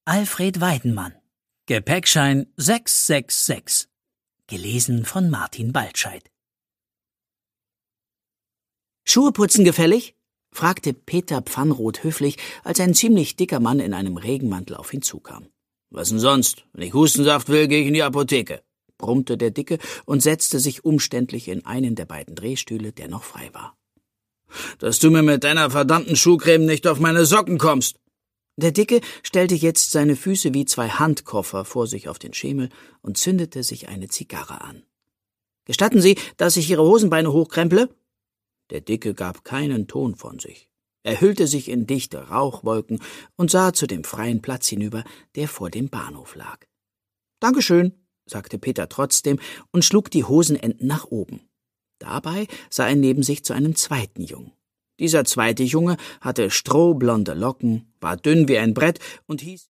Alfred Weidenmann. Gepäckschein 666. Gelesen von Martin Baltscheid. »Schuhe putzen gefällig?« fragte Peter Pfannroth höflich, als ein ziemlich dicker Mann in einem Regenmantel auf ihn zukam. »Was denn sonst? Wenn ich Hustensaft will, gehe ich in die Apotheke«, brummte der Dicke und setzte sich umständlich in einen der beiden Drehstühle, der noch frei war. »Dass du mir mit deiner verdammten Schuhcreme nicht auf meine Socken kommst!« Der Dicke stellte jetzt seine Füße wie zwei Handkoffer vor sich auf den Schemel und zündete sich eine Zigarre an. »Gestatten Sie, dass ich Ihre Hosenbeine hochkremple?« Der Dicke gab keinen Ton von sich. Er hüllte sich in dichte Rauchwolken und sah zu dem freien Platz hinüber, der vor dem Bahnhof lag. »Dankeschön«, sagte Peter trotzdem und schlug die Hosenenden nach oben. Dabei sah er neben sich zu einem zweiten Jungen. Dieser zweite Junge hatte strohblonde Locken, war dünn wie ein Brett und hieß